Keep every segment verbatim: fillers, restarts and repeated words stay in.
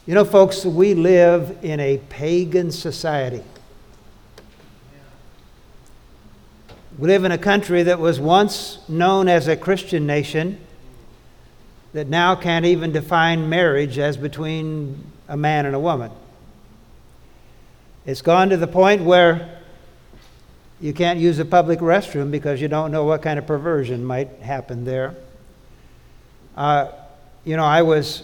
You know, folks, we live in a pagan society. We live in a country that was once known as a Christian nation that now can't even define marriage as between a man and a woman. It's gone to the point where you can't use a public restroom because you don't know what kind of perversion might happen there. Uh, you know, I was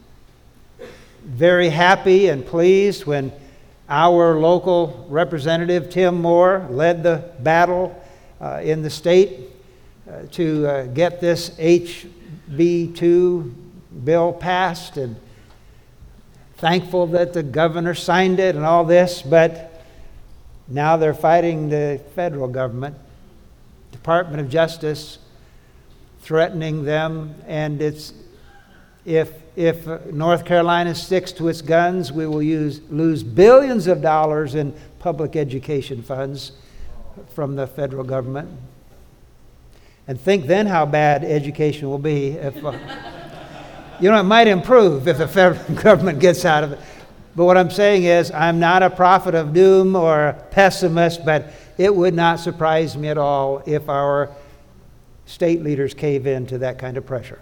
very happy and pleased when our local representative, Tim Moore, led the battle uh, in the state uh, to uh, get this H B two bill passed, and thankful that the governor signed it and all this, but now they're fighting the federal government, Department of Justice, threatening them, and it's if if North Carolina sticks to its guns, we will use lose billions of dollars in public education funds from the federal government. And think then how bad education will be if, uh, you know, it might improve if the federal government gets out of it. But what I'm saying is, I'm not a prophet of doom or a pessimist, but it would not surprise me at all if our state leaders cave in to that kind of pressure.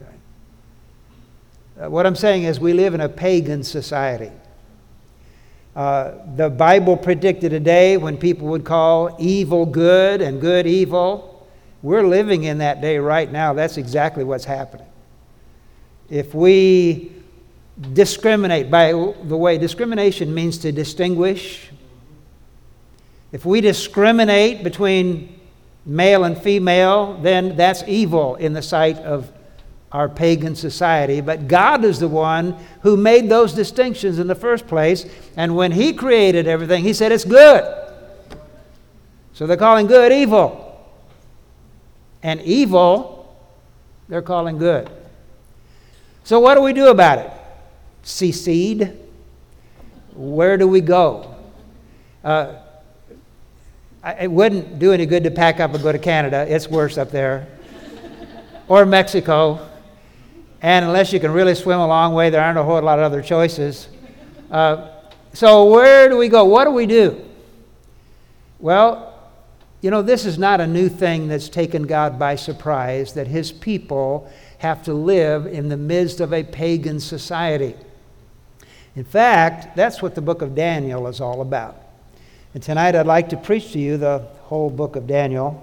Uh, what I'm saying is, we live in a pagan society. Uh, the Bible predicted a day when people would call evil good and good evil. We're living in that day right now. That's exactly what's happening. If we discriminate, by the way, discrimination means to distinguish. If we discriminate between male and female, then that's evil in the sight of our pagan society. But God is the one who made those distinctions in the first place. And when He created everything, He said it's good. So they're calling good evil. And evil, they're calling good. So what do we do about it? Secede? Where do we go? Uh, it wouldn't do any good to pack up and go to Canada. It's worse up there. Or Mexico. And unless you can really swim a long way, there aren't a whole lot of other choices. Uh, so where do we go? What do we do? Well, you know, this is not a new thing that's taken God by surprise, that His people have to live in the midst of a pagan society. In fact, that's what the book of Daniel is all about. And tonight I'd like to preach to you the whole book of Daniel.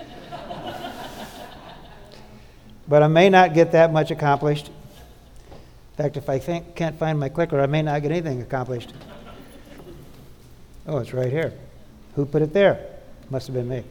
But I may not get that much accomplished. In fact, if I think, can't find my clicker, I may not get anything accomplished. Oh, it's right here. Who put it there? Must have been me.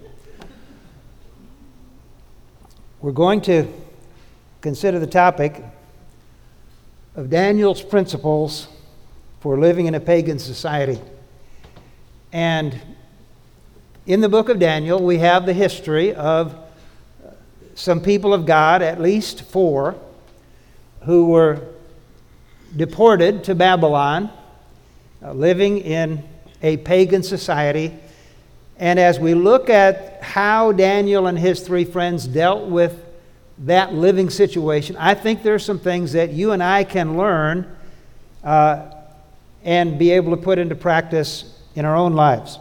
We're going to consider the topic of Daniel's principles for living in a pagan society. And in the book of Daniel, we have the history of some people of God, at least four, who were deported to Babylon, uh, living in a pagan society. And as we look at how Daniel and his three friends dealt with that living situation, I think there are some things that you and I can learn uh, and be able to put into practice in our own lives.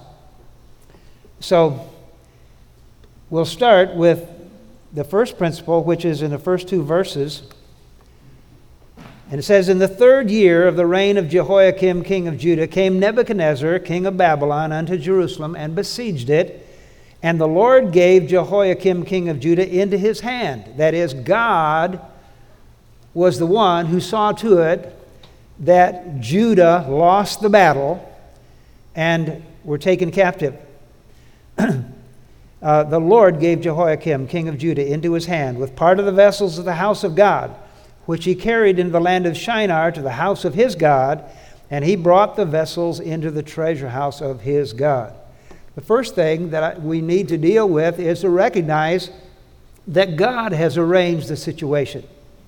So we'll start with the first principle, which is in the first two verses. And it says, "In the third year of the reign of Jehoiakim, king of Judah, came Nebuchadnezzar, king of Babylon, unto Jerusalem, and besieged it. And the Lord gave Jehoiakim, king of Judah, into his hand." That is, God was the one who saw to it that Judah lost the battle and were taken captive. Uh, the Lord gave Jehoiakim, king of Judah, into his hand, with part of the vessels of the house of God, which he carried into the land of Shinar to the house of his God, and he brought the vessels into the treasure house of his God. The first thing that I, we need to deal with is to recognize that God has arranged the situation.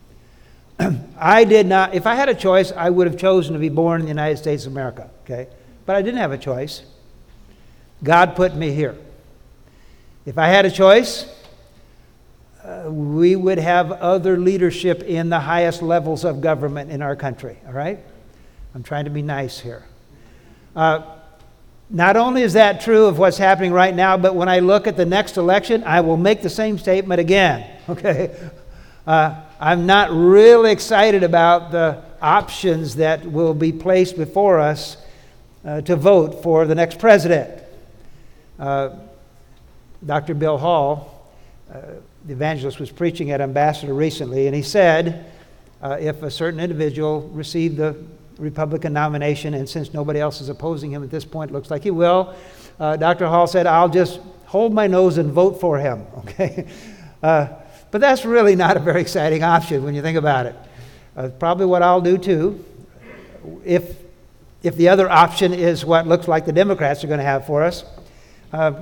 I did not, if I had a choice, I would have chosen to be born in the United States of America, okay? But I didn't have a choice. God put me here. If I had a choice, uh, we would have other leadership in the highest levels of government in our country, all right? I'm trying to be nice here. Uh, not only is that true of what's happening right now, but when I look at the next election, I will make the same statement again. Okay? Uh, I'm not really excited about the options that will be placed before us uh, to vote for the next president. Uh, Doctor Bill Hall, uh, the evangelist, was preaching at Ambassador recently, and he said uh, if a certain individual received the Republican nomination, and since nobody else is opposing him at this point, looks like he will, uh, Doctor Hall said, I'll just hold my nose and vote for him. Okay, uh, but that's really not a very exciting option when you think about it. Uh, probably what I'll do too, if if the other option is what looks like the Democrats are going to have for us. Uh,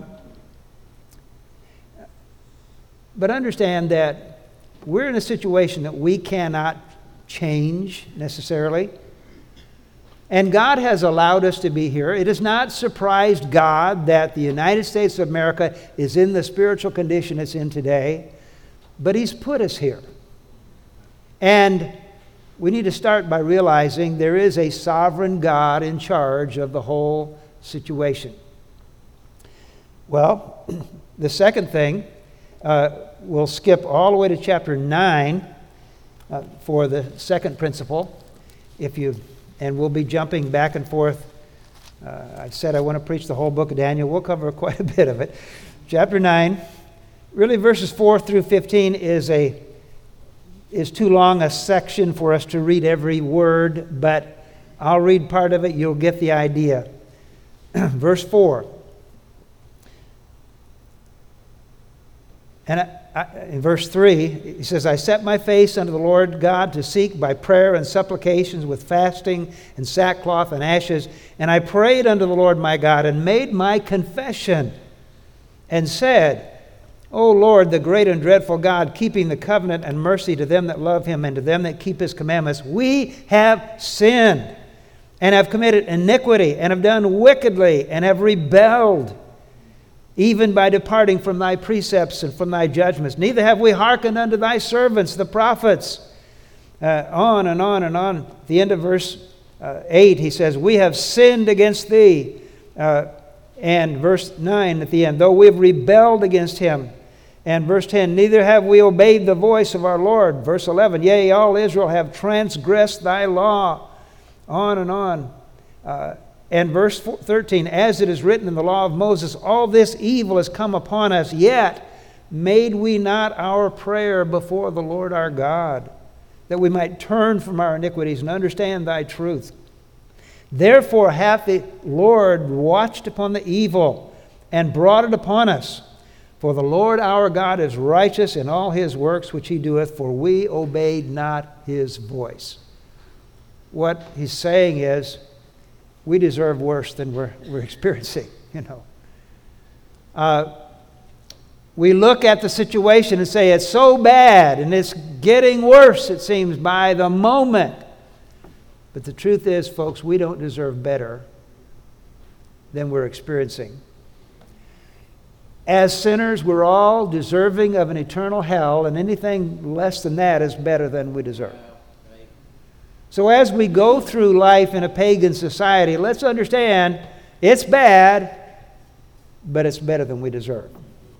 but understand that we're in a situation that we cannot change necessarily. And God has allowed us to be here. It has not surprised God that the United States of America is in the spiritual condition it's in today, but He's put us here. And we need to start by realizing there is a sovereign God in charge of the whole situation. Well, the second thing, uh, we'll skip all the way to chapter nine uh, for the second principle. If you, and we'll be jumping back and forth. Uh, I said I want to preach the whole book of Daniel. We'll cover quite a bit of it. Chapter nine, really verses four through fifteen is a is too long a section for us to read every word, but I'll read part of it. You'll get the idea. Verse four. And I, I, in verse three, he says, I set my face unto the Lord God to seek by prayer and supplications with fasting and sackcloth and ashes. And I prayed unto the Lord my God and made my confession and said, O Lord, the great and dreadful God, keeping the covenant and mercy to them that love Him and to them that keep His commandments, we have sinned and have committed iniquity and have done wickedly and have rebelled, even by departing from Thy precepts and from Thy judgments. Neither have we hearkened unto Thy servants, the prophets. Uh, on and on and on. At the end of verse uh, eight, he says, we have sinned against Thee. Uh, and verse nine at the end, though we have rebelled against Him. And verse ten, neither have we obeyed the voice of our Lord. Verse eleven, yea, all Israel have transgressed Thy law. On and on. Uh, and verse thirteen, as it is written in the law of Moses, all this evil has come upon us, yet made we not our prayer before the Lord our God, that we might turn from our iniquities and understand Thy truth. Therefore hath the Lord watched upon the evil and brought it upon us. For the Lord our God is righteous in all His works which He doeth, for we obeyed not His voice. What he's saying is, we deserve worse than we're, we're experiencing, you know. Uh, we look at the situation and say, it's so bad, and it's getting worse, it seems, by the moment. But the truth is, folks, we don't deserve better than we're experiencing. As sinners, we're all deserving of an eternal hell, and anything less than that is better than we deserve. So as we go through life in a pagan society, let's understand it's bad, but it's better than we deserve.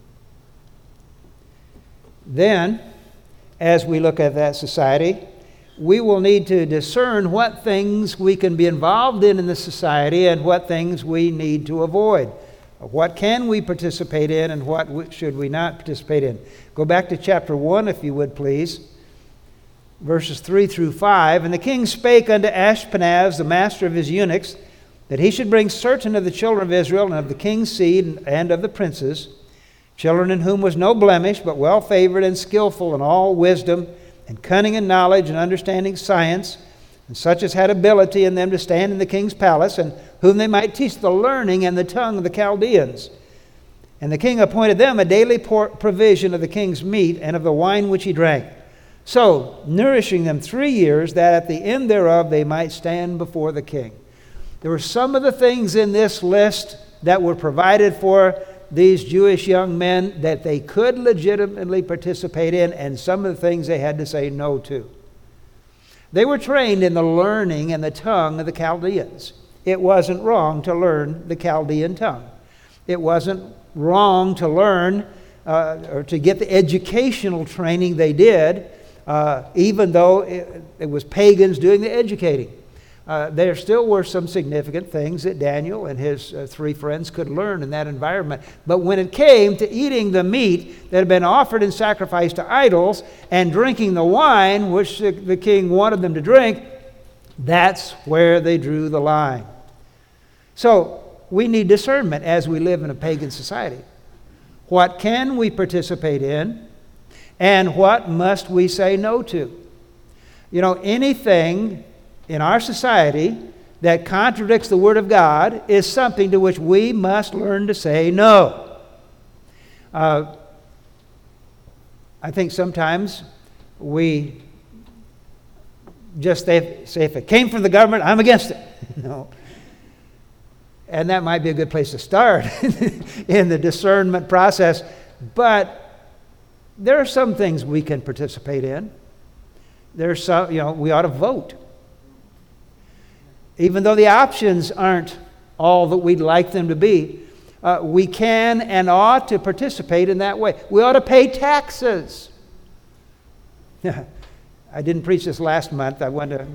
Then, as we look at that society, we will need to discern what things we can be involved in in the society and what things we need to avoid. What can we participate in and what should we not participate in? Go back to chapter one, if you would, please. Verses three through five. And the king spake unto Ashpenaz, the master of his eunuchs, that he should bring certain of the children of Israel and of the king's seed and of the princes, children in whom was no blemish, but well favored and skillful in all wisdom, and cunning in knowledge and understanding science, and such as had ability in them to stand in the king's palace, and whom they might teach the learning and the tongue of the Chaldeans. And the king appointed them a daily provision of the king's meat and of the wine which he drank. So, nourishing them three years, that at the end thereof they might stand before the king. There were some of the things in this list that were provided for these Jewish young men that they could legitimately participate in, and some of the things they had to say no to. They were trained in the learning and the tongue of the Chaldeans. It wasn't wrong to learn the Chaldean tongue. It wasn't wrong to learn uh, or to get the educational training they did, uh, even though it, it was pagans doing the educating. Uh, there still were some significant things that Daniel and his uh, three friends could learn in that environment. But when it came to eating the meat that had been offered in sacrifice to idols and drinking the wine which the, the king wanted them to drink, that's where they drew the line. So we need discernment as we live in a pagan society. What can we participate in, and what must we say no to? You know, anything in our society that contradicts the Word of God is something to which we must learn to say no. Uh, I think sometimes we just say, say, if it came from the government, I'm against it. No. And that might be a good place to start in the discernment process. But there are some things we can participate in. There's some, you know, we ought to vote. Even though the options aren't all that we'd like them to be, uh, we can and ought to participate in that way. We ought to pay taxes. I didn't preach this last month. I want to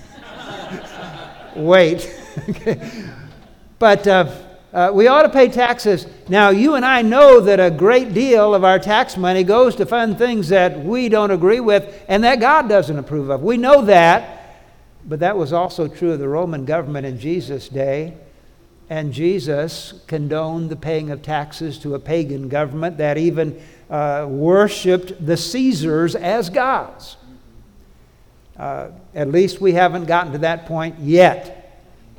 wait. But uh, uh, we ought to pay taxes. Now, you and I know that a great deal of our tax money goes to fund things that we don't agree with and that God doesn't approve of. We know that. But that was also true of the Roman government in Jesus' day. And Jesus condoned the paying of taxes to a pagan government that even uh, worshipped the Caesars as gods. Uh, at least we haven't gotten to that point yet.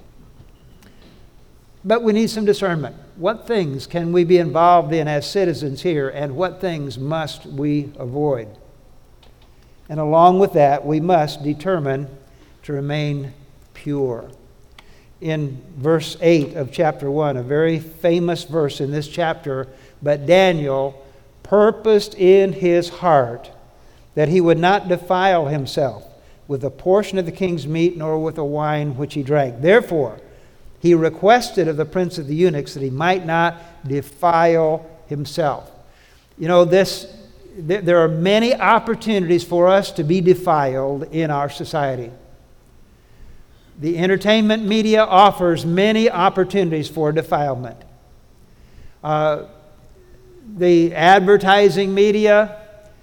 But we need some discernment. What things can we be involved in as citizens here, and what things must we avoid? And along with that, we must determine to remain pure. In verse eight of chapter one, a very famous verse in this chapter, but Daniel purposed in his heart that he would not defile himself with a portion of the king's meat, nor with the wine which he drank. Therefore, he requested of the prince of the eunuchs that he might not defile himself. You know, this th- there are many opportunities for us to be defiled in our society. The entertainment media offers many opportunities for defilement. Uh, the advertising media,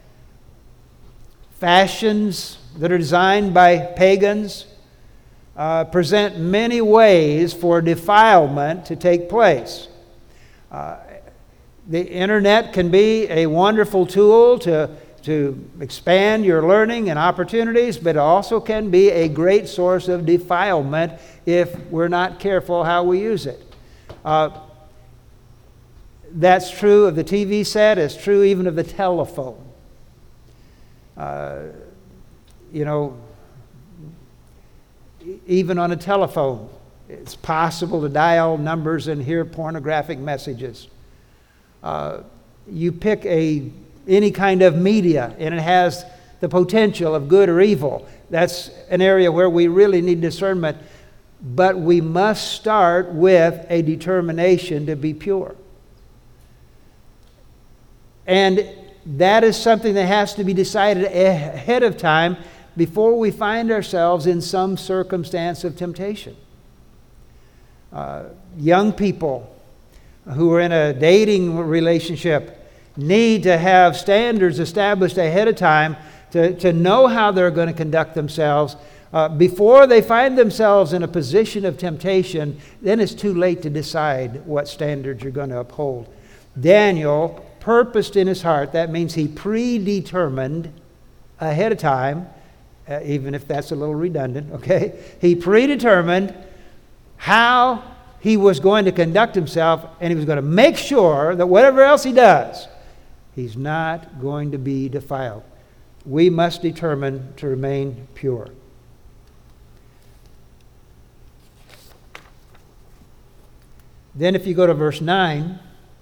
fashions that are designed by pagans, uh, present many ways for defilement to take place. Uh, the internet can be a wonderful tool to to expand your learning and opportunities, but it also can be a great source of defilement if we're not careful how we use it. Uh, that's true of the T V set. It's true even of the telephone. Uh, you know, even on a telephone, it's possible to dial numbers and hear pornographic messages. Uh, you pick a any kind of media, and it has the potential of good or evil. That's an area where we really need discernment. But we must start with a determination to be pure. And that is something that has to be decided ahead of time before we find ourselves in some circumstance of temptation. Uh, young people who are in a dating relationship need to have standards established ahead of time to, to know how they're going to conduct themselves. Uh, before they find themselves in a position of temptation, then it's too late to decide what standards you're going to uphold. Daniel purposed in his heart, that means he predetermined ahead of time, uh, even if that's a little redundant, okay? He predetermined how he was going to conduct himself, and he was going to make sure that whatever else he does, he's not going to be defiled. We must determine to remain pure. Then if you go to verse nine,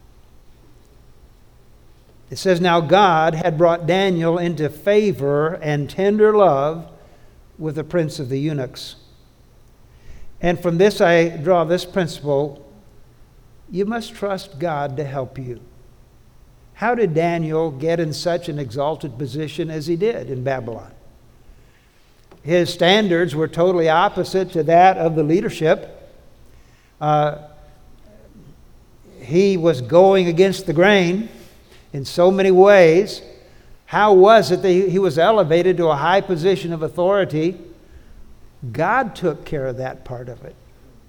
it says, "Now God had brought Daniel into favor and tender love with the prince of the eunuchs. And from this I draw this principle: you must trust God to help you. How did Daniel get in such an exalted position as he did in Babylon? His standards were totally opposite to that of the leadership. Uh, he was going against the grain in so many ways. How was it that he was elevated to a high position of authority? God took care of that part of it.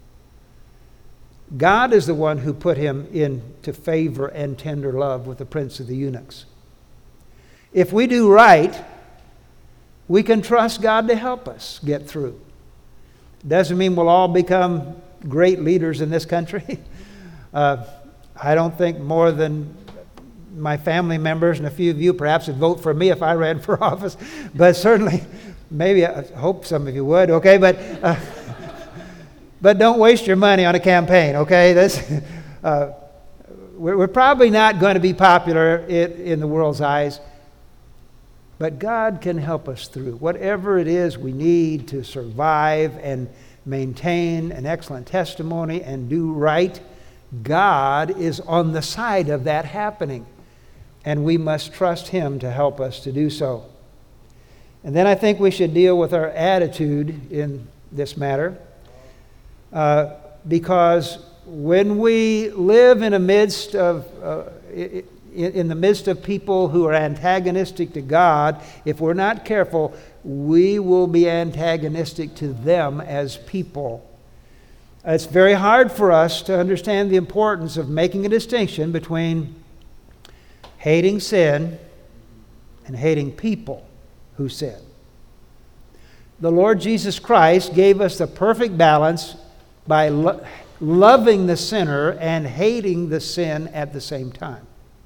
God is the one who put him into favor and tender love with the prince of the eunuchs. If we do right, we can trust God to help us get through. Doesn't mean we'll all become great leaders in this country. uh, I don't think more than my family members and a few of you perhaps would vote for me if I ran for office. But certainly, maybe, I hope some of you would, okay? But uh, but don't waste your money on a campaign, okay? That's, uh, we're, we're probably not going to be popular in, in the world's eyes. But God can help us through whatever it is we need to survive and maintain an excellent testimony and do right. God is on the side of that happening, and we must trust him to help us to do so. And then I think we should deal with our attitude in this matter, uh, because when we live in a midst of uh, it, in the midst of people who are antagonistic to God, if we're not careful, we will be antagonistic to them as people. It's very hard for us to understand the importance of making a distinction between hating sin and hating people who sin. The Lord Jesus Christ gave us the perfect balance by lo- loving the sinner and hating the sin at the same time.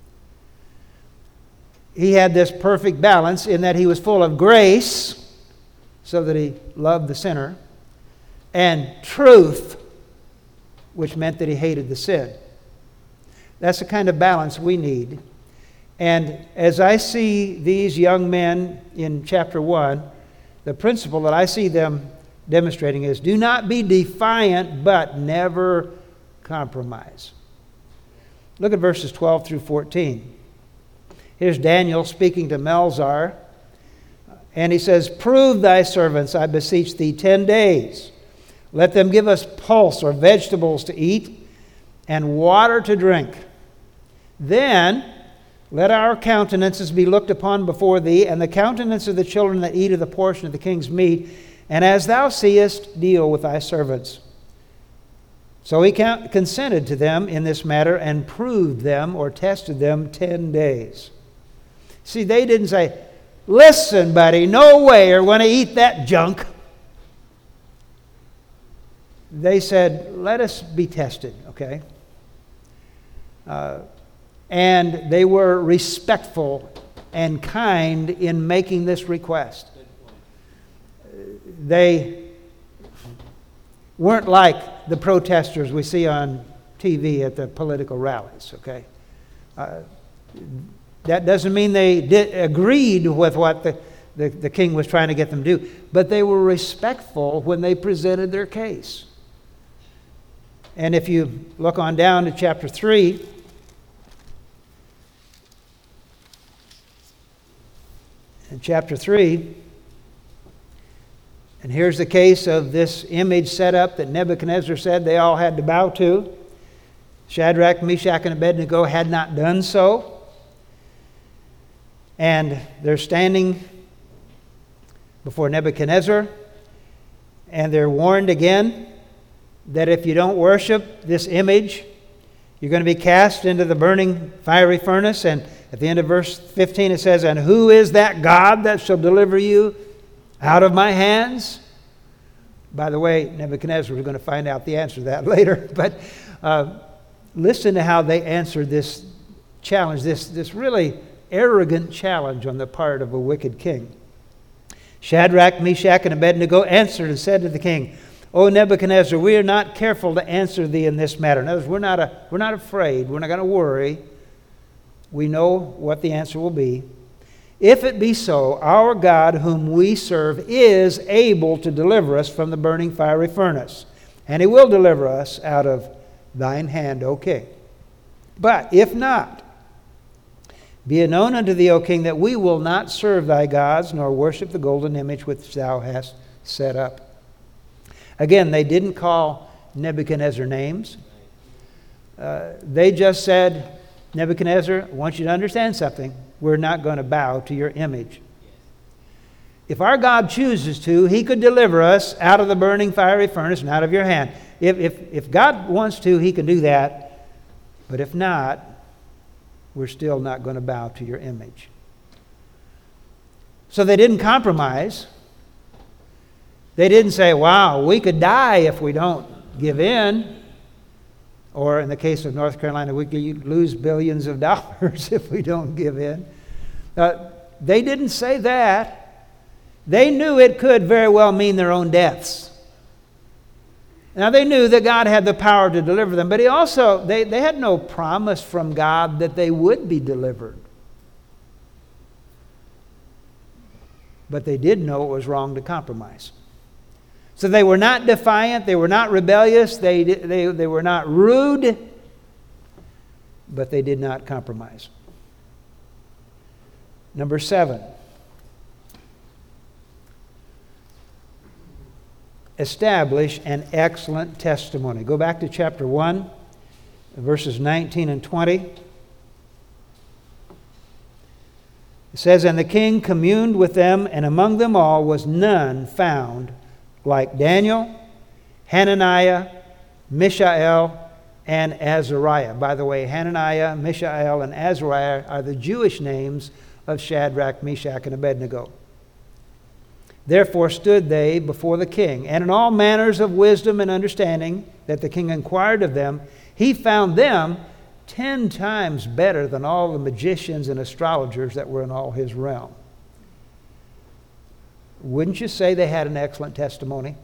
He had this perfect balance in that he was full of grace, so that he loved the sinner, and truth, which meant that he hated the sin. That's the kind of balance we need. And as I see these young men in chapter one, the principle that I see them demonstrating is: do not be defiant, but never compromise. Look at verses twelve through fourteen. Here's Daniel speaking to Melzar, and he says, "Prove thy servants, I beseech thee, ten days. Let them give us pulse or vegetables to eat and water to drink. Then let our countenances be looked upon before thee, and the countenance of the children that eat of the portion of the king's meat, and as thou seest, deal with thy servants." So he consented to them in this matter and proved them or tested them ten days. See, they didn't say, "Listen, buddy, no way you're going to eat that junk." They said, "Let us be tested," okay? Uh, and they were respectful and kind in making this request. They weren't like the protesters we see on T V at the political rallies, okay? Uh, that doesn't mean they did, agreed with what the, the, the king was trying to get them to do, but they were respectful when they presented their case. And if you look on down to chapter three, in chapter three, and here's the case of this image set up that Nebuchadnezzar said they all had to bow to. Shadrach, Meshach, and Abednego had not done so. And they're standing before Nebuchadnezzar, and they're warned again that if you don't worship this image, you're going to be cast into the burning fiery furnace. And at the end of verse fifteen it says, "And who is that God that shall deliver you out of my hands?" By the way, Nebuchadnezzar, we're going to find out the answer to that later. But uh, listen to how they answered this challenge, this, this really arrogant challenge on the part of a wicked king. Shadrach, Meshach, and Abednego answered and said to the king, "O Nebuchadnezzar, we are not careful to answer thee in this matter." In other words, we're not, a, we're not afraid. We're not going to worry. We know what the answer will be. If it be so, our God whom we serve is able to deliver us from the burning fiery furnace, and he will deliver us out of thine hand, O king. But if not, be it known unto thee, O king, that we will not serve thy gods, nor worship the golden image which thou hast set up. Again, they didn't call Nebuchadnezzar names. Uh, they just said, Nebuchadnezzar, I want you to understand something. We're not going to bow to your image. If our God chooses to, he could deliver us out of the burning fiery furnace and out of your hand. If, if, if God wants to, he can do that. But if not, we're still not going to bow to your image. So they didn't compromise. They didn't say, wow, we could die if we don't give in. Or in the case of North Carolina, we could lose billions of dollars if we don't give in. Uh, they didn't say that. They knew it could very well mean their own deaths. Now they knew that God had the power to deliver them, but he also, they, they had no promise from God that they would be delivered. But they did know it was wrong to compromise. So they were not defiant, they were not rebellious, they, they, they were not rude, but they did not compromise. Number seven. Establish an excellent testimony. Go back to chapter one, verses nineteen and twenty. It says, and the king communed with them, and among them all was none found like Daniel, Hananiah, Mishael, and Azariah. By the way, Hananiah, Mishael, and Azariah are the Jewish names of Shadrach, Meshach, and Abednego. Therefore stood they before the king, and in all manners of wisdom and understanding that the king inquired of them, he found them ten times better than all the magicians and astrologers that were in all his realm. Wouldn't you say they had an excellent testimony?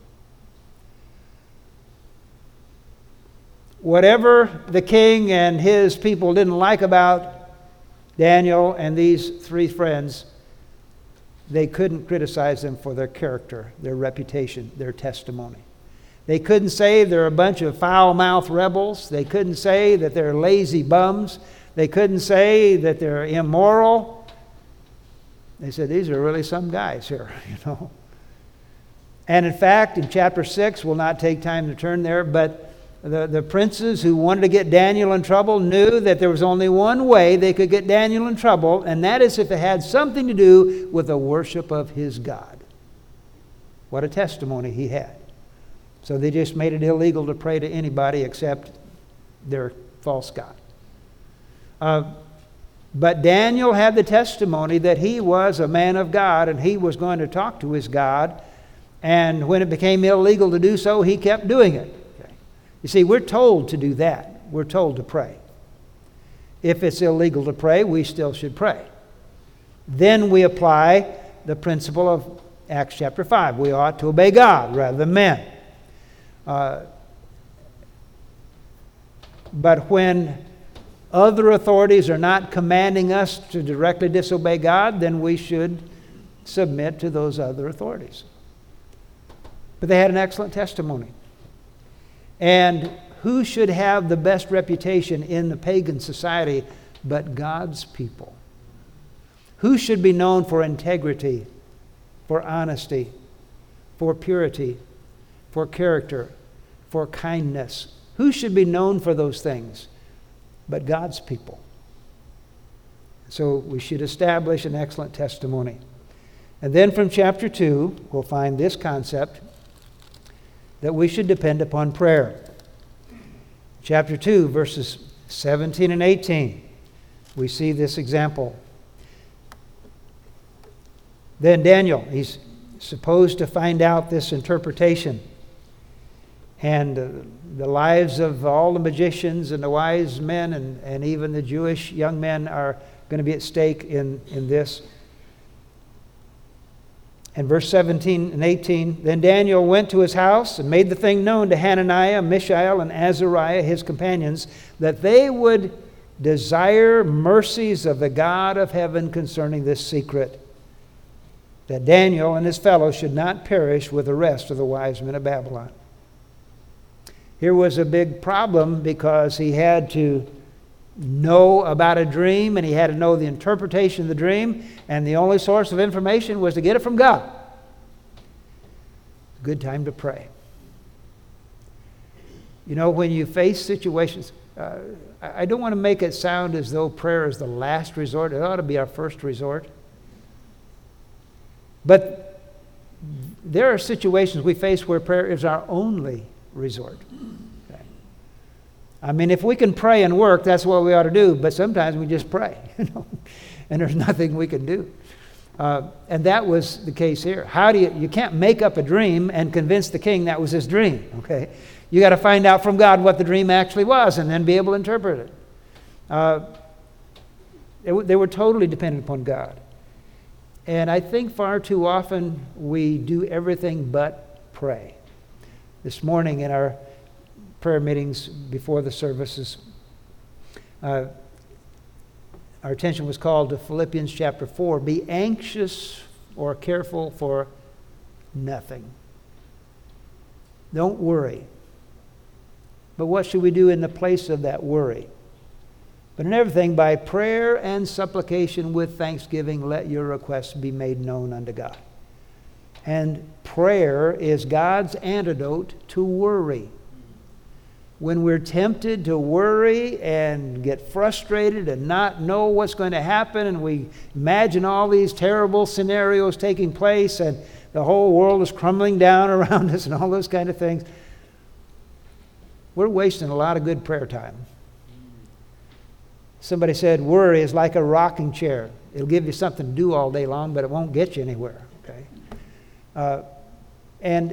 Whatever the king and his people didn't like about Daniel and these three friends, they couldn't criticize them for their character, their reputation, their testimony. They couldn't say they're a bunch of foul-mouthed rebels. They couldn't say that they're lazy bums. They couldn't say that they're immoral. They said, these are really some guys here, you know. And in fact, in chapter six, we'll not take time to turn there, but the, the princes who wanted to get Daniel in trouble knew that there was only one way they could get Daniel in trouble, and that is if it had something to do with the worship of his God. What a testimony he had. So they just made it illegal to pray to anybody except their false god. Uh, But Daniel had the testimony that he was a man of God and he was going to talk to his God. And when it became illegal to do so, he kept doing it. Okay. You see, we're told to do that. We're told to pray. If it's illegal to pray, we still should pray. Then we apply the principle of Acts chapter five. We ought to obey God rather than men. Uh, but when other authorities are not commanding us to directly disobey God, then we should submit to those other authorities. But they had an excellent testimony. And who should have the best reputation in the pagan society but God's people? Who should be known for integrity, for honesty, for purity, for character, for kindness? Who should be known for those things but God's people? So we should establish an excellent testimony. And then from chapter two, we'll find this concept that we should depend upon prayer. Chapter two, verses seventeen and eighteen, we see this example. Then Daniel, he's supposed to find out this interpretation. And uh, the lives of all the magicians and the wise men and, and even the Jewish young men are going to be at stake in, in this. And verse seventeen and eighteen, then Daniel went to his house and made the thing known to Hananiah, Mishael, and Azariah, his companions, that they would desire mercies of the God of heaven concerning this secret, that Daniel and his fellows should not perish with the rest of the wise men of Babylon. Here was a big problem because he had to know about a dream and he had to know the interpretation of the dream, and the only source of information was to get it from God. Good time to pray. You know, when you face situations, uh, I don't want to make it sound as though prayer is the last resort. It ought to be our first resort. But there are situations we face where prayer is our only resort. Okay. I mean, if we can pray and work, that's what we ought to do. But sometimes we just pray, you know, and there's nothing we can do. Uh, and that was the case here. How do you? You can't make up a dream and convince the king that was his dream. Okay, you got to find out from God what the dream actually was, and then be able to interpret it. Uh, they, they were totally dependent upon God. And I think far too often we do everything but pray. This morning in our prayer meetings before the services, uh, our attention was called to Philippians chapter four. Be anxious or careful for nothing. Don't worry. But what should we do in the place of that worry? But in everything, by prayer and supplication with thanksgiving, let your requests be made known unto God. And prayer is God's antidote to worry. When we're tempted to worry and get frustrated and not know what's going to happen, and we imagine all these terrible scenarios taking place and the whole world is crumbling down around us and all those kind of things, we're wasting a lot of good prayer time. Somebody said worry is like a rocking chair. It'll give you something to do all day long, but it won't get you anywhere. Okay, uh, and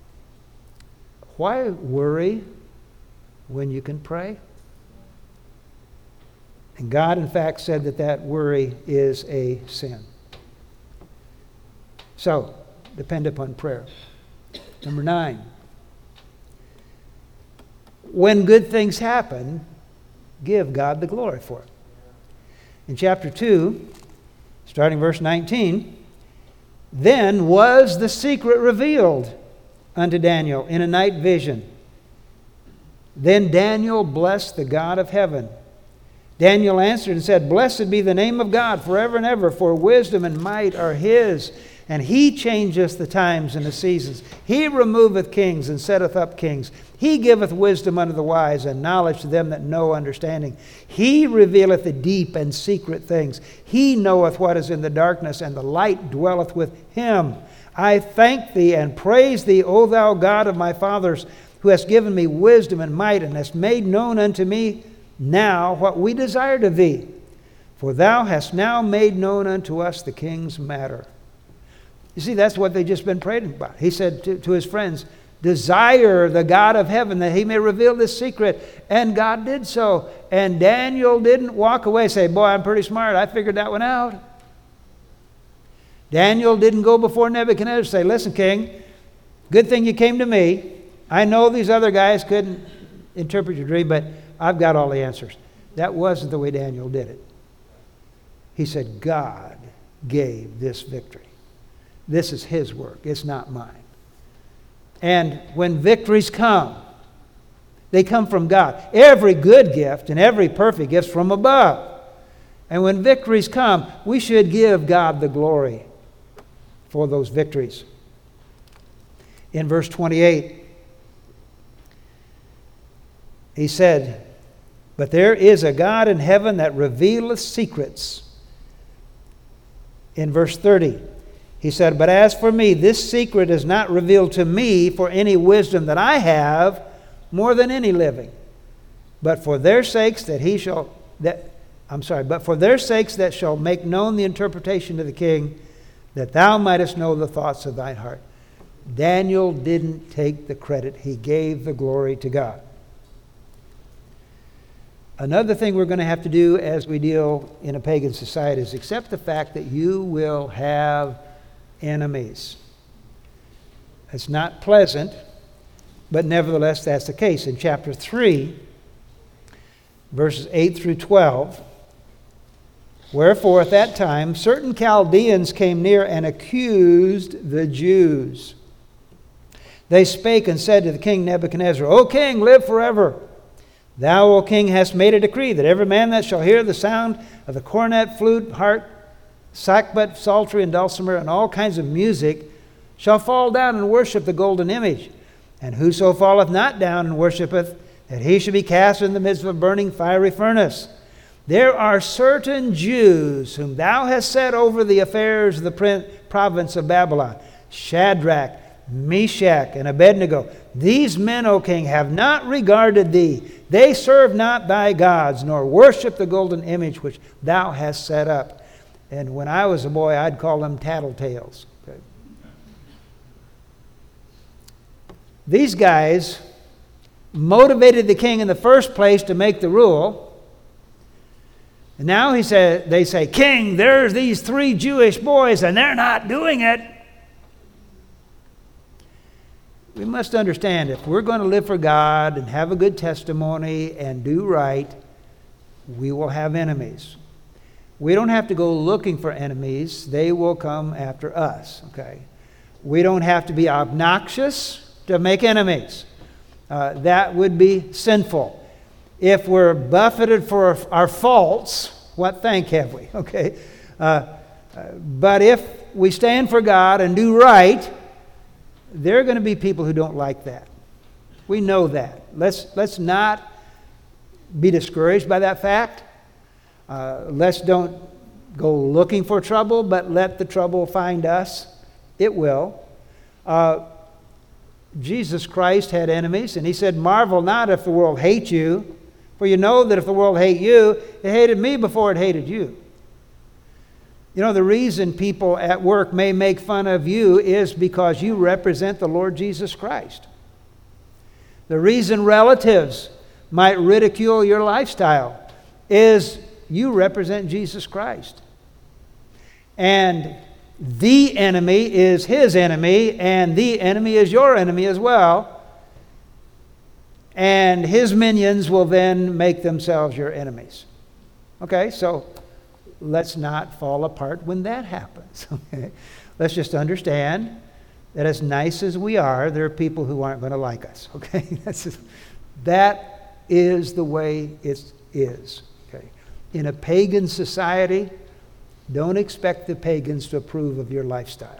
why worry when you can pray? And God, in fact, said that that worry is a sin. So, depend upon prayer. Number nine. When good things happen, give God the glory for it. In chapter two, starting verse nineteen, then was the secret revealed unto Daniel in a night vision. Then Daniel blessed the God of heaven. Daniel answered and said, Blessed be the name of God forever and ever, for wisdom and might are his. And he changeth the times and the seasons. He removeth kings and setteth up kings. He giveth wisdom unto the wise and knowledge to them that know understanding. He revealeth the deep and secret things. He knoweth what is in the darkness, and the light dwelleth with him. I thank thee and praise thee, O thou God of my fathers, who hast given me wisdom and might, and hast made known unto me now what we desired of thee. For thou hast now made known unto us the king's matter. You see, that's what they've just been praying about. He said to, to his friends, desire the God of heaven that he may reveal this secret. And God did so. And Daniel didn't walk away and say, boy, I'm pretty smart. I figured that one out. Daniel didn't go before Nebuchadnezzar and say, listen, king, good thing you came to me. I know these other guys couldn't interpret your dream, but I've got all the answers. That wasn't the way Daniel did it. He said, God gave this victory. This is his work. It's not mine. And when victories come, they come from God. Every good gift and every perfect gift is from above. And when victories come, we should give God the glory for those victories. In verse twenty-eight, he said, But there is a God in heaven that revealeth secrets. In verse thirty, he said, But as for me, this secret is not revealed to me for any wisdom that I have more than any living, but for their sakes that he shall, that, I'm sorry, but for their sakes that shall make known the interpretation to the king, that thou mightest know the thoughts of thine heart. Daniel didn't take the credit. He gave the glory to God. Another thing we're going to have to do as we deal in a pagan society is accept the fact that you will have enemies. It's not pleasant, but nevertheless that's the case. In chapter three, verses eight through twelve. Wherefore at that time certain Chaldeans came near and accused the Jews. They spake and said to the king Nebuchadnezzar, O king, live forever. Thou, O king, hast made a decree that every man that shall hear the sound of the cornet, flute, harp, sackbut, psaltery, and dulcimer, and all kinds of music, shall fall down and worship the golden image. And whoso falleth not down and worshipeth, that he should be cast in the midst of a burning fiery furnace. There are certain Jews whom thou hast set over the affairs of the province of Babylon, Shadrach, Meshach, and Abednego. These men, O king, have not regarded thee. They serve not thy gods, nor worship the golden image which thou hast set up. And when I was a boy, I'd call them tattletales. Okay. These guys motivated the king in the first place to make the rule. And now he said, they say, King, there's these three Jewish boys, and they're not doing it. We must understand, if we're going to live for God and have a good testimony and do right, we will have enemies. We don't have to go looking for enemies. They will come after us, okay? We don't have to be obnoxious to make enemies. Uh, that would be sinful. If we're buffeted for our faults, what thank have we, okay? Uh, uh, but if we stand for God and do right, there are going to be people who don't like that. We know that. Let's, let's not be discouraged by that fact. Uh, let's don't go looking for trouble, but let the trouble find us. It will. Uh, Jesus Christ had enemies, and he said, marvel not if the world hate you, for you know that if the world hate you, it hated me before it hated you. You know, the reason people at work may make fun of you is because you represent the Lord Jesus Christ. The reason relatives might ridicule your lifestyle is you represent Jesus Christ. And the enemy is his enemy, and the enemy is your enemy as well. And his minions will then make themselves your enemies. Okay, so let's not fall apart when that happens. Okay, let's just understand that as nice as we are, there are people who aren't going to like us. Okay, That's just, that is the way it is. Okay, in a pagan society, don't expect the pagans to approve of your lifestyle.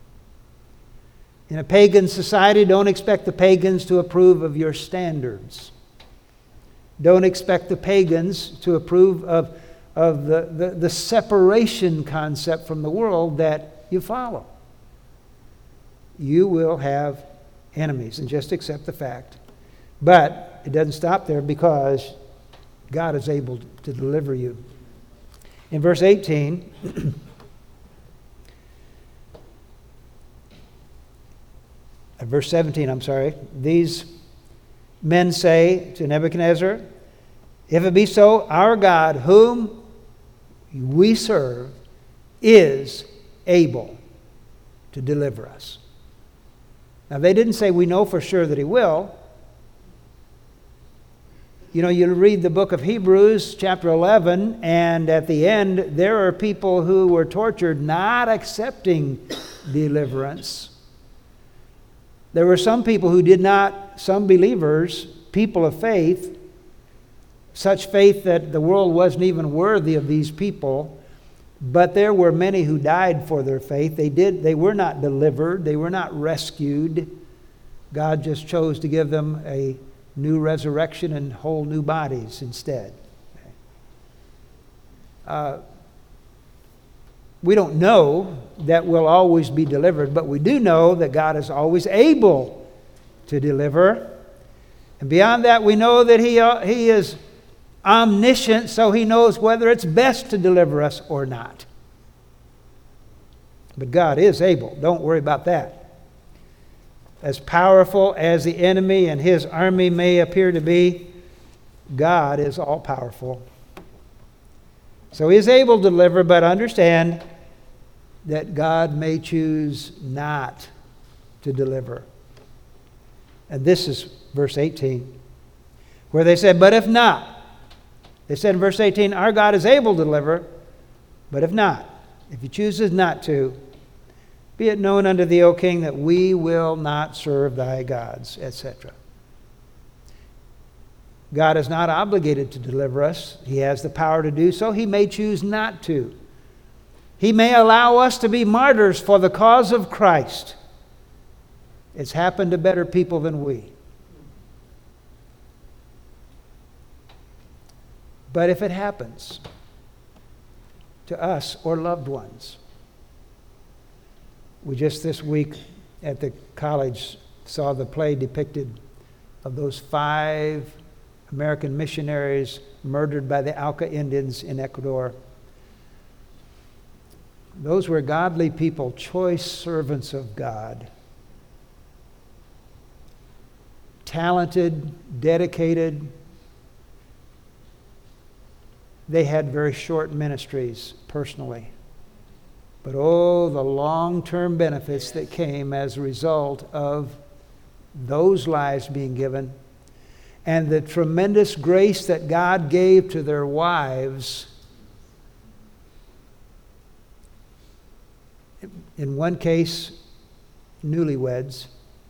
In a pagan society, don't expect the pagans to approve of your standards. Don't expect the pagans to approve of, of the, the, the separation concept from the world that you follow. You will have enemies, and just accept the fact. But it doesn't stop there, because God is able to deliver you. In verse eighteen, verse seventeen, I'm sorry, these men say to Nebuchadnezzar, if it be so, our God, whom we serve, is able to deliver us. Now, they didn't say we know for sure that he will. You know, you read the book of Hebrews, chapter eleven, and at the end, there are people who were tortured not accepting deliverance. There were some people who did not, some believers, people of faith, such faith that the world wasn't even worthy of these people, but there were many who died for their faith. They did, they were not delivered, they were not rescued. God just chose to give them a new resurrection and whole new bodies instead. Uh, we don't know that we'll always be delivered, but we do know that God is always able to deliver. And beyond that, we know that he, uh, he is omniscient, so he knows whether it's best to deliver us or not. But God is able. Don't worry about that. As powerful as the enemy and his army may appear to be, God is all-powerful. So he is able to deliver, but understand that God may choose not to deliver. And this is verse eighteen, where they said, but if not, They said in verse eighteen, our God is able to deliver, but if not, if he chooses not to, be it known unto thee, O king, that we will not serve thy gods, et cetera. God is not obligated to deliver us. He has the power to do so. He may choose not to. He may allow us to be martyrs for the cause of Christ. It's happened to better people than we. But if it happens to us or loved ones, we just this week at the college saw the play depicted of those five American missionaries murdered by the Auca Indians in Ecuador. Those were godly people, choice servants of God. Talented, dedicated. They had very short ministries personally. But oh, the long-term benefits that came as a result of those lives being given, and the tremendous grace that God gave to their wives. In one case, newlyweds.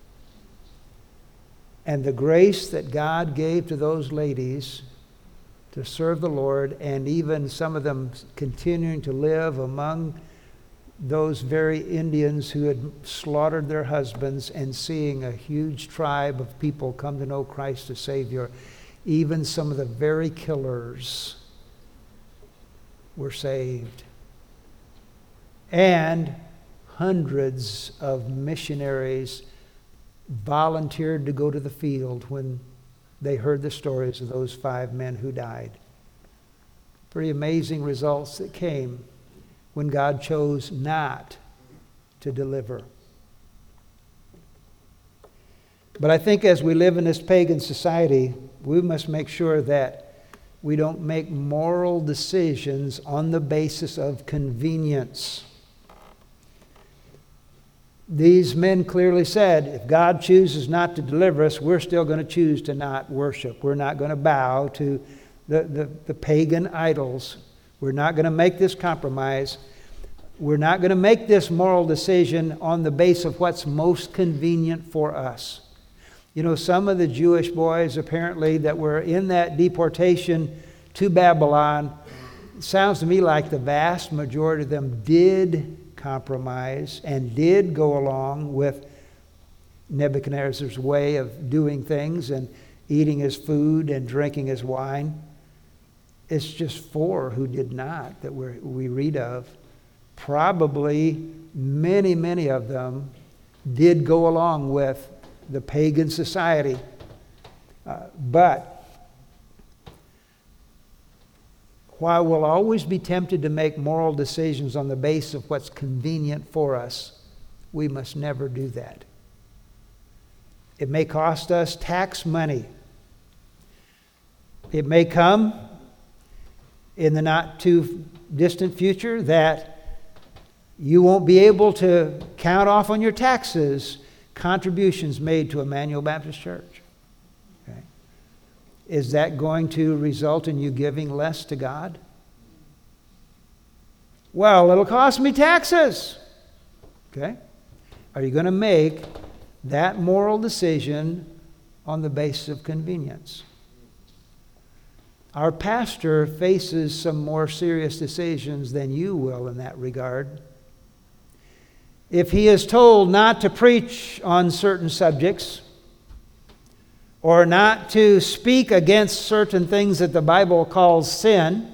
And the grace that God gave to those ladies to serve the Lord, and even some of them continuing to live among those very Indians who had slaughtered their husbands, and seeing a huge tribe of people come to know Christ as Savior. Even some of the very killers were saved. And hundreds of missionaries volunteered to go to the field when they heard the stories of those five men who died. Pretty amazing results that came when God chose not to deliver. But I think as we live in this pagan society, we must make sure that we don't make moral decisions on the basis of convenience. These men clearly said, if God chooses not to deliver us, we're still going to choose to not worship. We're not going to bow to the, the, the pagan idols. We're not going to make this compromise. We're not going to make this moral decision on the basis of what's most convenient for us. You know, some of the Jewish boys apparently that were in that deportation to Babylon, it sounds to me like the vast majority of them did compromise and did go along with Nebuchadnezzar's way of doing things and eating his food and drinking his wine. It's just four who did not that we're, we read of. Probably many, many of them did go along with the pagan society. Uh, but while we'll always be tempted to make moral decisions on the basis of what's convenient for us, we must never do that. It may cost us tax money. It may come in the not too distant future that you won't be able to count off on your taxes contributions made to Emmanuel Baptist Church. Okay. Is that going to result in you giving less to God? Well, it'll cost me taxes. Okay. Are you going to make that moral decision on the basis of convenience? Our pastor faces some more serious decisions than you will in that regard. If he is told not to preach on certain subjects, or not to speak against certain things that the Bible calls sin,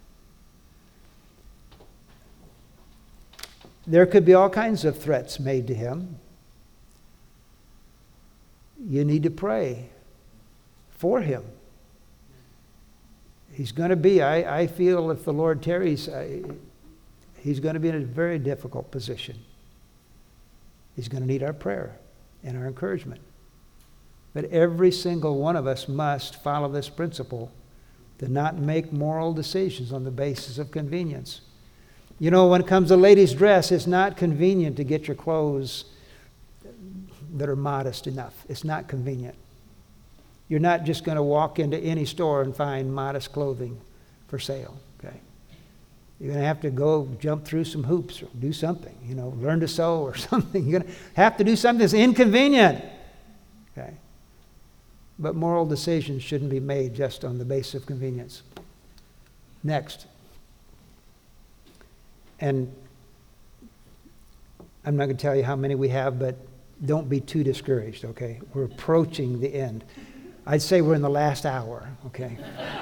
there could be all kinds of threats made to him. You need to pray for him. He's going to be, I, I feel if the Lord tarries, I, he's going to be in a very difficult position. He's going to need our prayer and our encouragement. But every single one of us must follow this principle to not make moral decisions on the basis of convenience. You know, when it comes to ladies' dress, it's not convenient to get your clothes that are modest enough. It's not convenient. You're not just going to walk into any store and find modest clothing. for sale. Okay, you're going to have to go jump through some hoops or do something. You know, learn to sew or something. You're going to have to do something that's inconvenient. Okay, but moral decisions shouldn't be made just on the basis of convenience. Next, and I'm not going to tell you how many we have, but don't be too discouraged, okay? We're approaching the end. I'd say we're in the last hour, okay?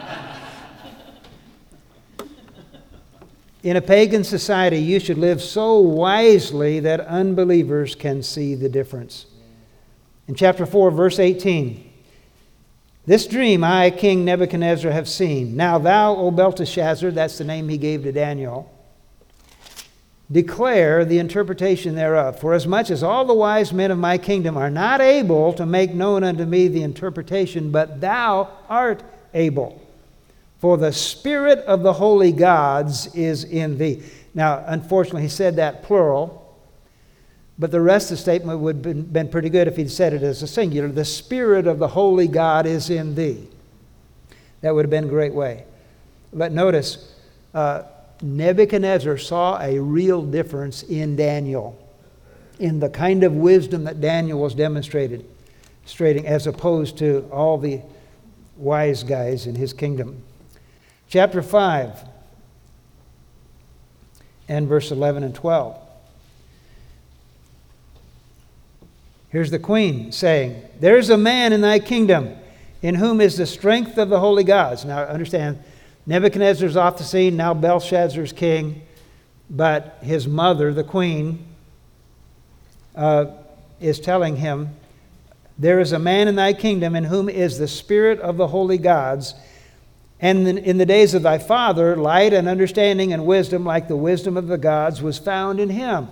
In a pagan society, you should live so wisely that unbelievers can see the difference. In chapter four, verse eighteen, this dream I, King Nebuchadnezzar, have seen. Now thou, O Belteshazzar, that's the name he gave to Daniel, declare the interpretation thereof. For as much as all the wise men of my kingdom are not able to make known unto me the interpretation, but thou art able. For the spirit of the holy gods is in thee. Now, unfortunately, he said that plural, but the rest of the statement would have been pretty good if he'd said it as a singular. The spirit of the holy God is in thee. That would have been a great way. But notice, uh, Nebuchadnezzar saw a real difference in Daniel, in the kind of wisdom that Daniel was demonstrated, demonstrating, as opposed to all the wise guys in his kingdom. Chapter five and verse eleven and twelve. Here's the queen saying, there is a man in thy kingdom in whom is the strength of the holy gods. Now understand, Nebuchadnezzar's off the scene, now Belshazzar's king, but his mother, the queen, uh, is telling him, there is a man in thy kingdom in whom is the spirit of the holy gods, and in the days of thy father, light and understanding and wisdom, like the wisdom of the gods, was found in him,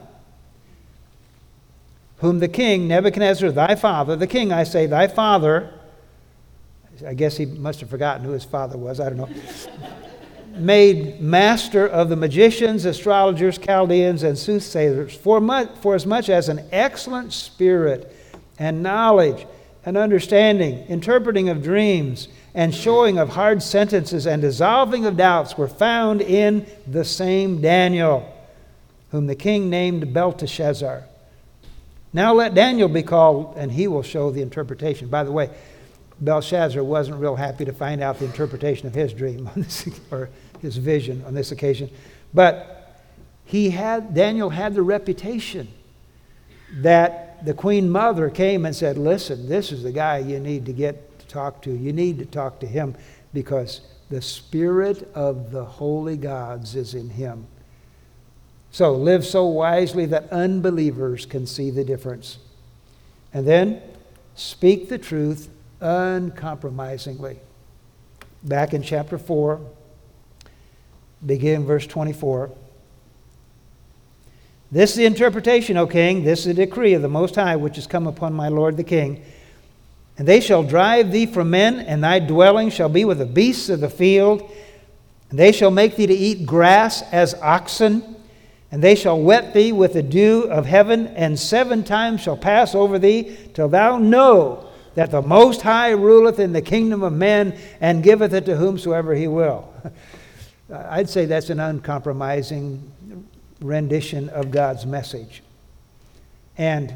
whom the king, Nebuchadnezzar, thy father, the king, I say, thy father, I guess he must have forgotten who his father was, I don't know, made master of the magicians, astrologers, Chaldeans, and soothsayers, for, much, for as much as an excellent spirit and knowledge and understanding, interpreting of dreams, and showing of hard sentences and dissolving of doubts were found in the same Daniel, whom the king named Belteshazzar. Now let Daniel be called, and he will show the interpretation. By the way, Belshazzar wasn't real happy to find out the interpretation of his dream on this, or his vision on this occasion. But he had Daniel had the reputation that the queen mother came and said, listen, this is the guy you need to get to talk to. You need to talk to him because the spirit of the holy gods is in him. So live so wisely that unbelievers can see the difference. And then speak the truth uncompromisingly. Back in chapter four, begin verse twenty-four. This is the interpretation, O king, this is the decree of the Most High, which is come upon my lord the king. And they shall drive thee from men, and thy dwelling shall be with the beasts of the field. And they shall make thee to eat grass as oxen. And they shall wet thee with the dew of heaven, and seven times shall pass over thee, till thou know that the Most High ruleth in the kingdom of men, and giveth it to whomsoever he will. I'd say that's an uncompromising rendition of God's message. And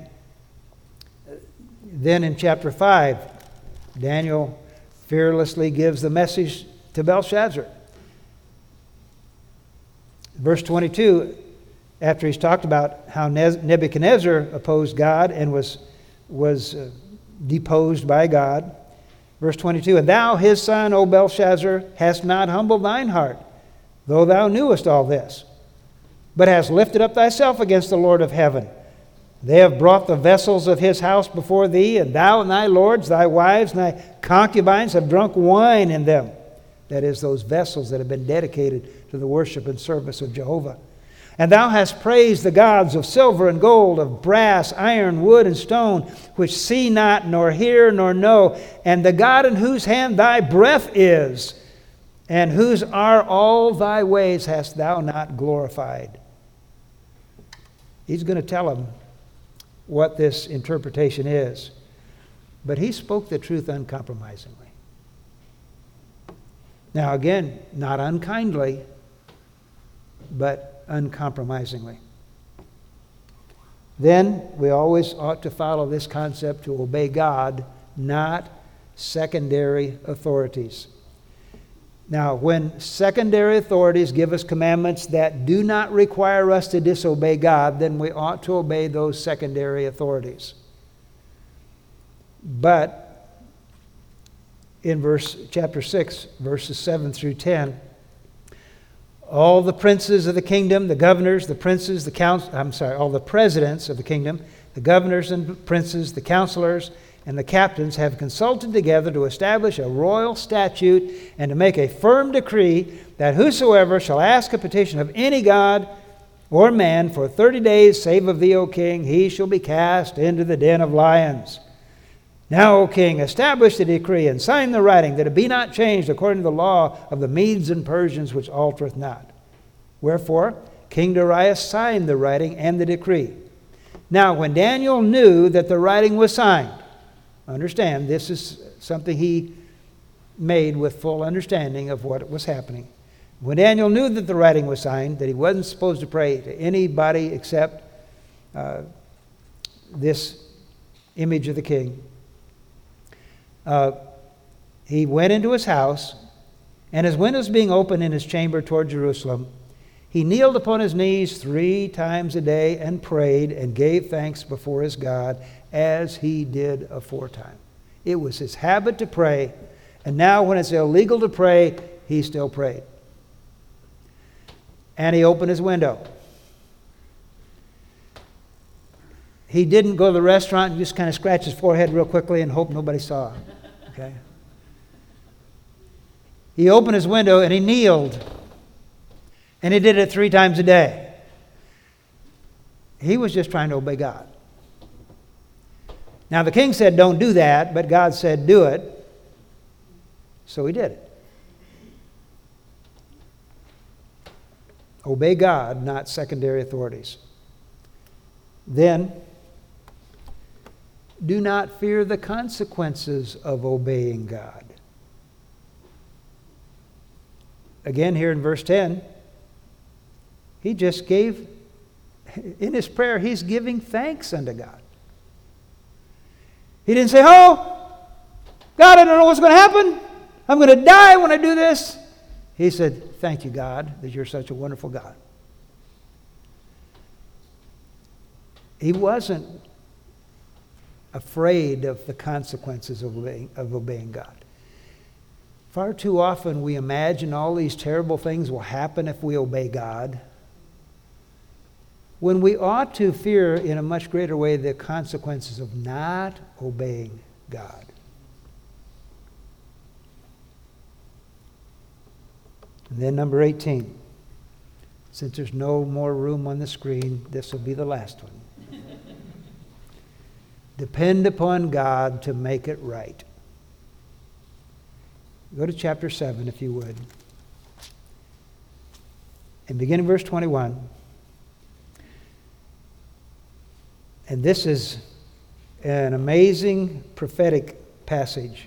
then in chapter five, Daniel fearlessly gives the message to Belshazzar. Verse twenty-two, after he's talked about how Nebuchadnezzar opposed God and was, was uh, deposed by God. Verse twenty-two, and thou, his son, O Belshazzar, hast not humbled thine heart, though thou knewest all this, but hast lifted up thyself against the Lord of heaven. They have brought the vessels of his house before thee, and thou and thy lords, thy wives, and thy concubines have drunk wine in them. That is, those vessels that have been dedicated to the worship and service of Jehovah. And thou hast praised the gods of silver and gold, of brass, iron, wood, and stone, which see not, nor hear, nor know, and the God in whose hand thy breath is, and whose are all thy ways, hast thou not glorified. He's going to tell them what this interpretation is. But he spoke the truth uncompromisingly. Now again, not unkindly, but uncompromisingly. Then we always ought to follow this concept to obey God, not secondary authorities. Now, when secondary authorities give us commandments that do not require us to disobey God, then we ought to obey those secondary authorities. But in verse chapter six, verses seven through ten, all the princes of the kingdom, the governors, the princes, the council, I'm sorry, all the presidents of the kingdom, the governors and princes, the counselors, and the captains have consulted together to establish a royal statute and to make a firm decree that whosoever shall ask a petition of any god or man for thirty days, save of thee, O king, he shall be cast into the den of lions. Now, O king, establish the decree and sign the writing, that it be not changed according to the law of the Medes and Persians, which altereth not. Wherefore, King Darius signed the writing and the decree. Now, when Daniel knew that the writing was signed, understand, this is something he made with full understanding of what was happening. When Daniel knew that the writing was signed, that he wasn't supposed to pray to anybody except uh, this image of the king, Uh, he went into his house, and his windows being open in his chamber toward Jerusalem, he kneeled upon his knees three times a day and prayed and gave thanks before his God, as he did aforetime. It was his habit to pray, and now when it's illegal to pray, he still prayed. And he opened his window. He didn't go to the restaurant and just kind of scratch his forehead real quickly and hope nobody saw him. Okay? He opened his window and he kneeled. And he did it three times a day. He was just trying to obey God. Now the king said, don't do that, but God said, do it. So he did it. Obey God, not secondary authorities. Then, do not fear the consequences of obeying God. Again, here in verse ten, he just gave, in his prayer, he's giving thanks unto God. He didn't say, oh, God, I don't know what's going to happen. I'm going to die when I do this. He said, thank you, God, that you're such a wonderful God. He wasn't afraid of the consequences of obeying, of obeying God. Far too often we imagine all these terrible things will happen if we obey God, when we ought to fear in a much greater way the consequences of not obeying God. And then number eighteen. Since there's no more room on the screen, this will be the last one. Depend upon God to make it right. Go to chapter seven, if you would. And begin in verse twenty-one. And this is an amazing prophetic passage.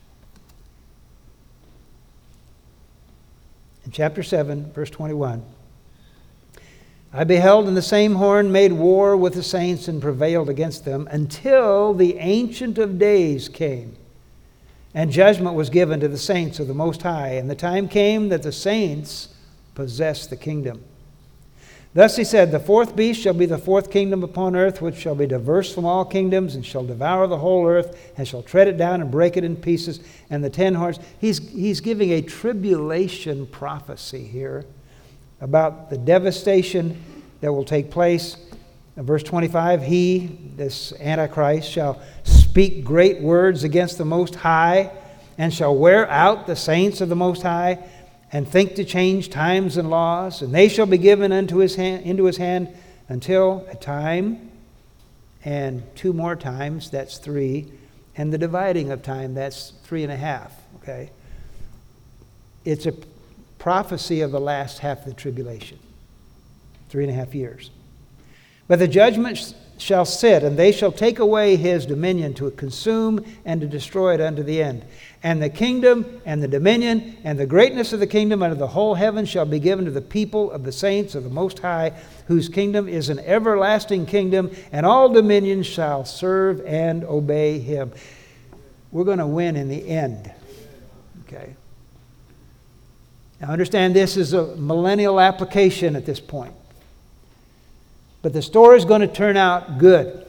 In chapter seven, verse twenty-one. I beheld, and the same horn made war with the saints and prevailed against them until the Ancient of Days came. And judgment was given to the saints of the Most High. And the time came that the saints possessed the kingdom. Thus he said, the fourth beast shall be the fourth kingdom upon earth, which shall be diverse from all kingdoms, and shall devour the whole earth, and shall tread it down and break it in pieces. And the ten horns. He's, he's giving a tribulation prophecy here about the devastation that will take place. In verse twenty-five, he, this Antichrist, shall speak great words against the Most High, and shall wear out the saints of the Most High, and think to change times and laws, and they shall be given unto his hand, into his hand until a time, and two more times, that's three, and the dividing of time, that's three and a half, okay? It's a prophecy of the last half of the tribulation, three and a half years. But the judgment shall sit, and they shall take away his dominion to consume and to destroy it unto the end. And the kingdom and the dominion and the greatness of the kingdom under the whole heaven shall be given to the people of the saints of the Most High, whose kingdom is an everlasting kingdom, and all dominions shall serve and obey him. We're going to win in the end. Okay. Now understand, this is a millennial application at this point. But the story is going to turn out good.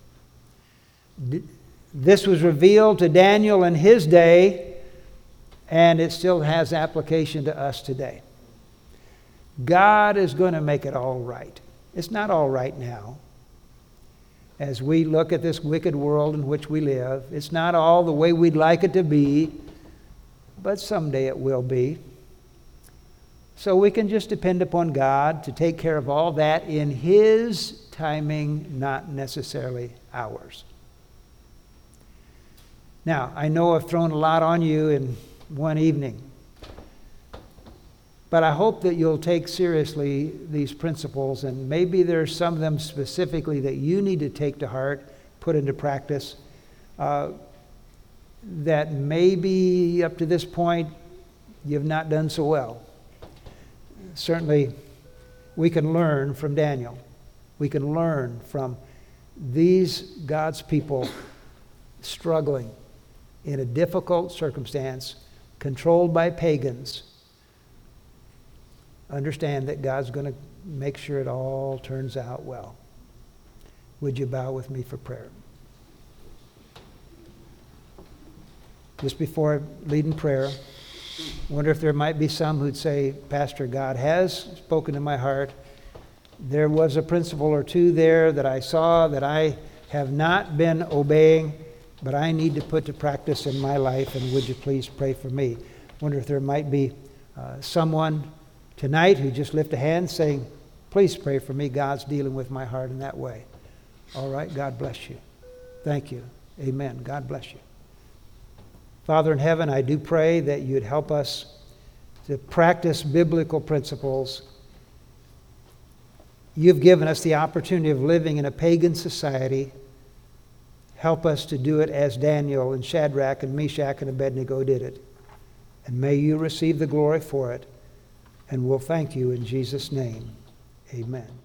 This was revealed to Daniel in his day, and it still has application to us today. God is going to make it all right. It's not all right now. As we look at this wicked world in which we live, it's not all the way we'd like it to be, but someday it will be. So we can just depend upon God to take care of all that in his timing, not necessarily ours. Now, I know I've thrown a lot on you in one evening, but I hope that you'll take seriously these principles, and maybe there's some of them specifically that you need to take to heart, put into practice, uh, that maybe up to this point you've not done so well. Certainly, we can learn from Daniel. We can learn from these God's people struggling in a difficult circumstance, controlled by pagans. Understand that God's going to make sure it all turns out well. Would you bow with me for prayer? Just before I lead in prayer, I wonder if there might be some who'd say, Pastor, God has spoken to my heart. There was a principle or two there that I saw that I have not been obeying, but I need to put to practice in my life, and would you please pray for me? I wonder if there might be uh, someone tonight who just lift a hand saying, please pray for me. God's dealing with my heart in that way. All right, God bless you. Thank you. Amen. God bless you. Father in heaven, I do pray that you'd help us to practice biblical principles. You've given us the opportunity of living in a pagan society. Help us to do it as Daniel and Shadrach and Meshach and Abednego did it. And may you receive the glory for it. And we'll thank you in Jesus' name. Amen.